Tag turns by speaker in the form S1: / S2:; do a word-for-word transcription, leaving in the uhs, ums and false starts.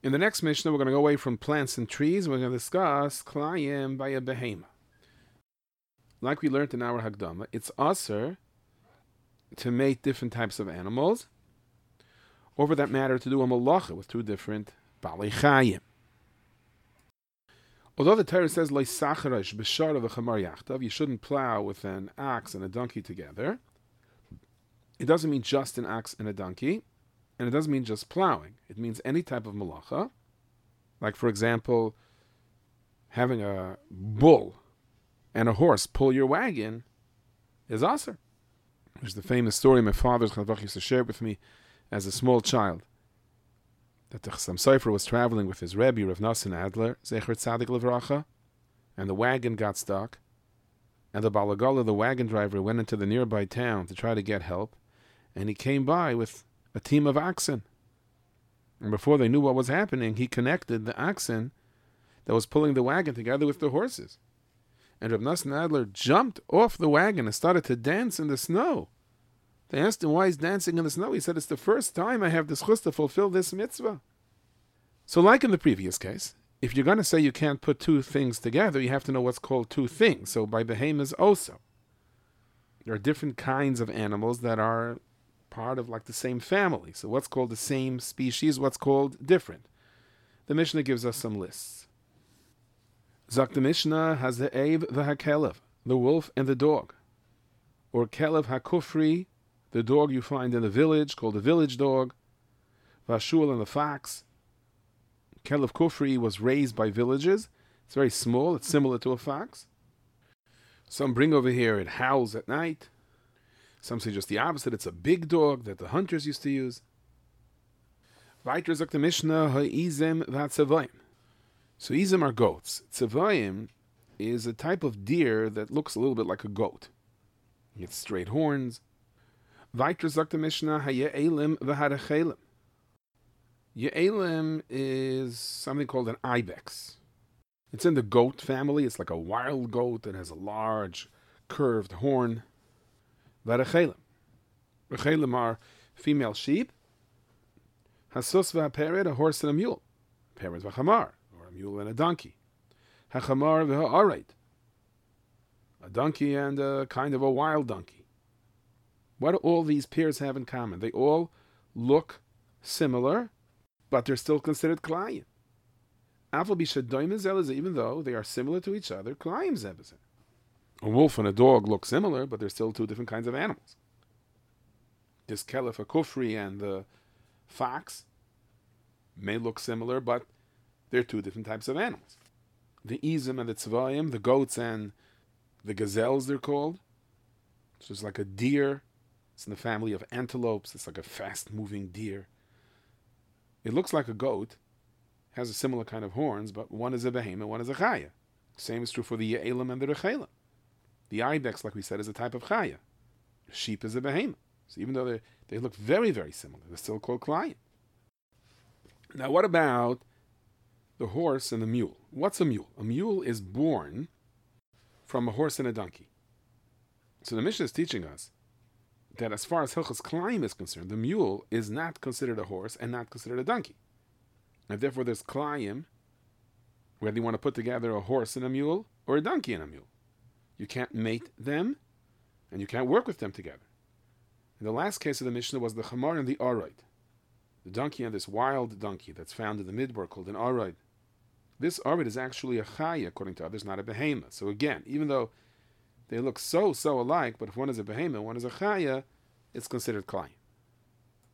S1: In the next Mishnah, we're going to go away from plants and trees. We're going to discuss Klayim by a Behema. Like we learned in our Hagdama, it's aser to mate different types of animals, or for that matter, to do a malacha with two different Balei Chayim. Although the Torah says Lo Sacharash B'Shara V'Chamar Yachtav, you shouldn't plow with an ox and a donkey together, it doesn't mean just an ox and a donkey, and it doesn't mean just plowing. It means any type of malacha, like for example, having a bull and a horse pull your wagon is aser. There's the famous story my father's Chavach used to share with me as a small child, that the Chassam Sofer was traveling with his Rebbe, Rav Nosson Adler, Zecher Tzadik Levracha, and the wagon got stuck, and the Balagala, the wagon driver, went into the nearby town to try to get help, and he came by with a team of oxen. And before they knew what was happening, he connected the oxen that was pulling the wagon together with the horses. And Rav Nosson Adler jumped off the wagon and started to dance in the snow. They asked him why he's dancing in the snow. He said, it's the first time I have the schus to fulfill this mitzvah. So like in the previous case, if you're going to say you can't put two things together, you have to know what's called two things. So by behemoths also, there are different kinds of animals that are part of like the same family. So what's called the same species, what's called different. The Mishnah gives us some lists. Zak the Mishnah has the Eib v'hakelev, the wolf and the dog. Or Kelev hakufri, the dog you find in the village, called the village dog. Vashul and the fox. Kelev kufri was raised by villages. It's very small, it's similar to a fox. Some bring over here, it howls at night. Some say just the opposite, it's a big dog that the hunters used to use. Weiter sagt the Mishnah, ha'izem v'hatzavayim. So izem are goats. Tzavayim is a type of deer that looks a little bit like a goat. It's straight horns. Weiter sagt the Mishnah, ha'ye'elim v'harachelim. Ye'elim is something called an ibex. It's in the goat family. It's like a wild goat that has a large curved horn. V'harachelim. Rechelim are female sheep. Hasus v'hapered, a horse and a mule. Pered v'chamar, or a mule and a donkey. Hachamar v'ha'arait, a donkey and a kind of a wild donkey. What do all these pairs have in common? They all look similar, but they're still considered klayim. Even though they are similar to each other, klayim zebazeh. A wolf and a dog look similar, but they're still two different kinds of animals. This kelef, a kufri, and the fox may look similar, but they're two different types of animals. The izim and the tzvayim, the goats and the gazelles, they're called. It's just like a deer. It's in the family of antelopes. It's like a fast-moving deer. It looks like a goat, has a similar kind of horns, but one is a behemoth, one is a chaya. Same is true for the ye'elim and the rechelim. The ibex, like we said, is a type of chaya. Sheep is a behemoth. So even though they they look very, very similar, they're still called klayim. Now, what about the horse and the mule? What's a mule? A mule is born from a horse and a donkey. So the Mishnah is teaching us that as far as Hilchos Klayim is concerned, the mule is not considered a horse and not considered a donkey. And therefore there's Klayim, whether you want to put together a horse and a mule or a donkey and a mule. You can't mate them, and you can't work with them together. And the last case of the Mishnah was the Chamar and the Aroid. The donkey and this wild donkey that's found in the Midbar called an Aroid. This Aroid is actually a Chaya, according to others, not a Behemoth. So again, even though they look so, so alike, but if one is a Behemoth, one is a Chaya, it's considered Klayim.